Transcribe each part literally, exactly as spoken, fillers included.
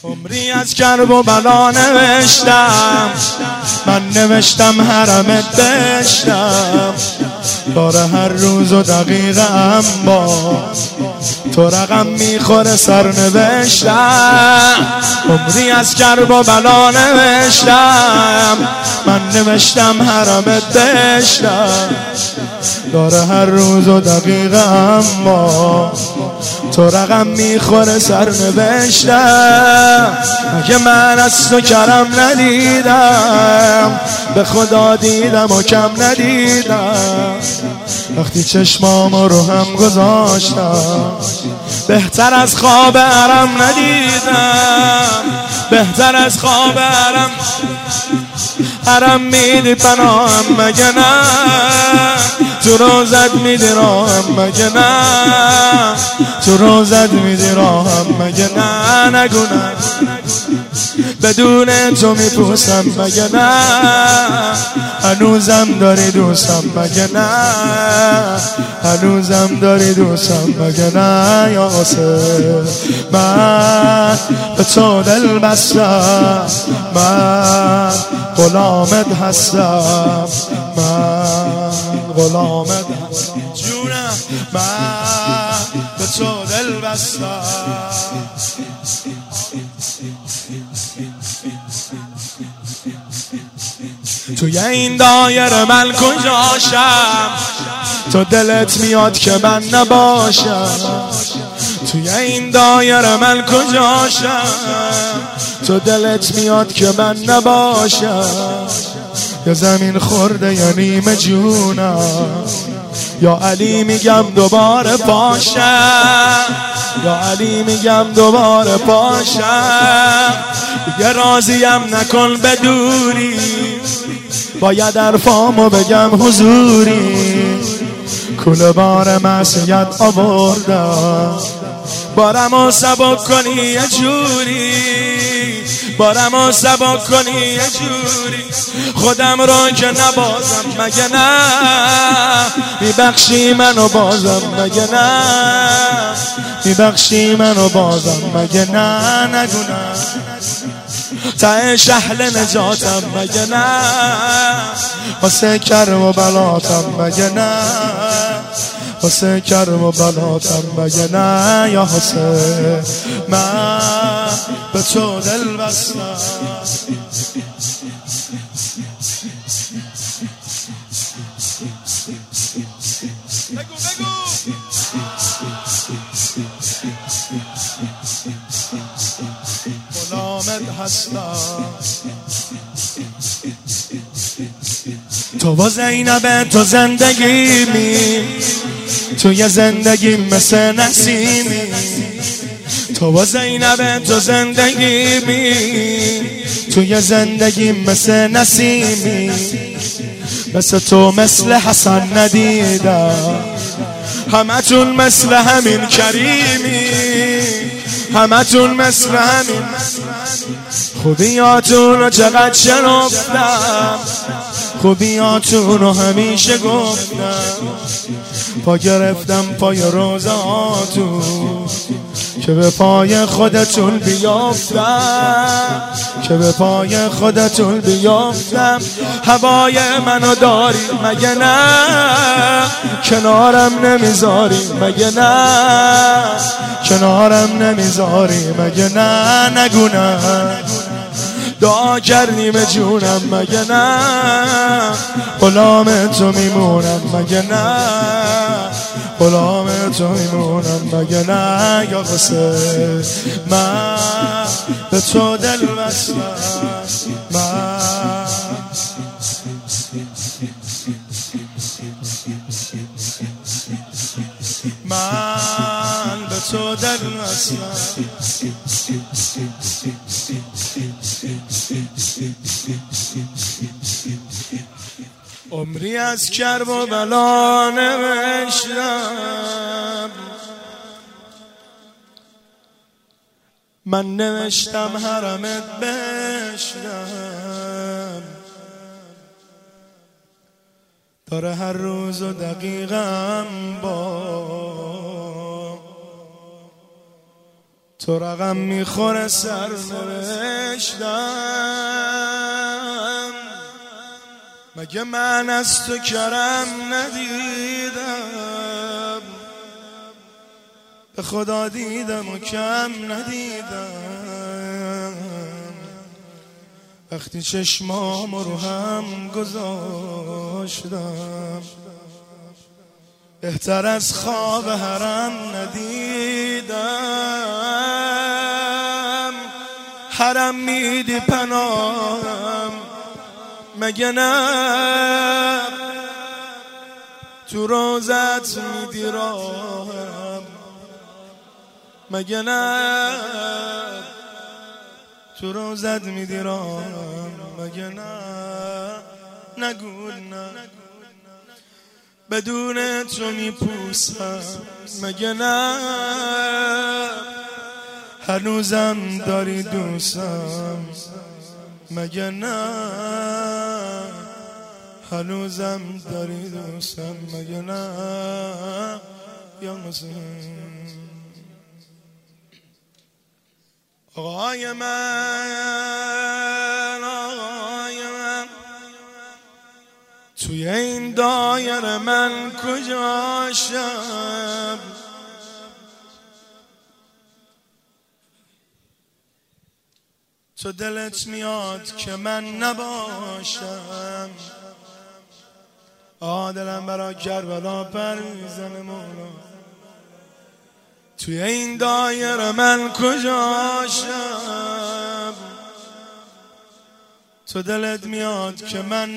عمری از کرب و بلا نوشتم، من نوشتم حرمت بشتم. داره هر روز و دقیقم با تو رقم میخوره سرنوشتم. عمری از کرب و بلا نوشتم، من نوشتم حرمت بشتم. داره هر روز و دقیقم با تو رقم میخوره سرنوشتم. مگه من از تو کرم ندیدم، به خدا دیدم و کم ندیدم. وقتی چشمام رو هم گذاشتم، بهتر از خواب حرم ندیدم. بهتر از خواب حرم حرم میدی پناهم مگه نه؟ تو روزت میدی راهم مگه نه؟ تو روزت میدی راهم مگه نه؟ نگو نه بدون تو میپوسم مگه نه؟ هنوزم داری دوستم مگه نه؟ هنوزم داری دوستم مگه نه؟ یا حسین من به تو دل بستم، من غلامت هستم، من غلامت هستم جونم، من به تو دل بستم. توی این دایره من کجاشم؟ تو دلت میاد که من نباشم. توی این دایره من کجاشم؟ تو دلت میاد که من نباشم. یا زمین خورده یا نیمه جونم، یا علی میگم دوباره پاشم، یا علی میگم دوباره پاشم. دیگه راضیم نکن به دوری، باید حرفامو بگم حضوری. کل بار معصیت آوردم، بارمو سبک کنی یه جوری، بارمو سبک کنی یه جوری. خودم رو که نبازم مگه نه؟ میبخشی منو بازم مگه نه؟ میبخشی منو بازم مگه نه؟ نگو نه ته شهل نجاتم مگه نه؟ واسه کرم و بلاتم مگه نه؟ واسه کرم و بلاتم مگه نه؟ یا حسین من به تو دل بستم. بگو بگو غلامت هستم. تو با زینب تو زندگیمی، توی زندگی مثل نسیمی. تو با زینب تو زندگیمی، توی زندگی مثل نسیمی. مثل تو مثل حسن ندیدم، همتون مثل همین کریمی، همتون مثل همین خوبیاتون رو چقدر شنفتم، خوبیاتون رو همیشه گفتم. پا گرفتم پای روزاتون که به پای خودتون بیافتم، که به پای خودتون بیافتم. هوای منو داری مگه نه؟ کنارم نمیذاری مگه نه؟ کنارم نمیذاری مگه نه؟ نگو نه دعا کردیم جونم مگه نه؟ غلام تو میمونم مگه نه؟ غلام تو میمونم مگه نه؟ یا حسین من به تو دل بستم، من من به تو دل بستم. عمری از کرب و بلا نوشتم، من نوشتم حرمت بشتم. داره هر روز و دقیقم با تو رقم میخوره سر نوشتم، مگه من از تو کرم ندیدم، به خدا دیدم و کم ندیدم، وقتی چشمام رو هم گذاشتم، بهتر از خواب حرم ندیدم. حرم میدی پناهم مگه نه، تو روزت میدی راهم مگه نه، تو روزت میدی راهم مگه نه. نگو نه بدون تو میپوسم مگه نه، هنوزم داری دوستم مگه نه، هنوزم داری دوستم مگه نه. یا حسین آقای من، آقای من، توی این دایره من کجاشم، تو دلت میاد که من نباشم. آه دلم برا کربلا پر میزنه مولا، توی این دایره من کجاشم، تو دلت میاد که من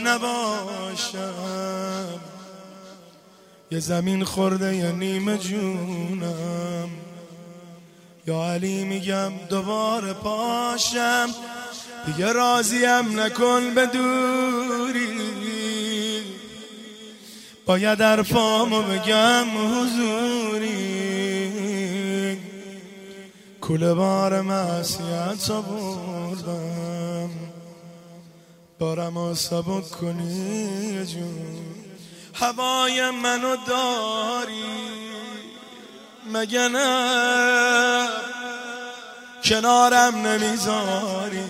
نباشم. یه زمین خورده یه نیمه جونم، یا علی میگم دوباره پاشم، دیگه راضیم نکن به دوری، باید حرفامو بگم حضوری. کوله بار معصیت آوردم، بارمو سبک کنی یه جون. هوای منو داری مگه نه، کنارم نمیذاری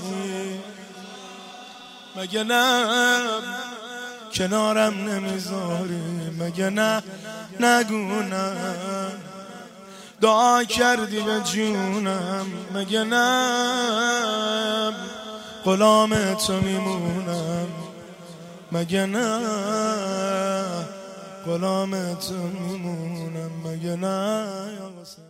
مگه نه، کنارم نمیذاری مگه نه. نگو نه دعا کردی به جونم مگه نه، غلام تو میمونم مگه نه، غلام تو میمونم مگه نه.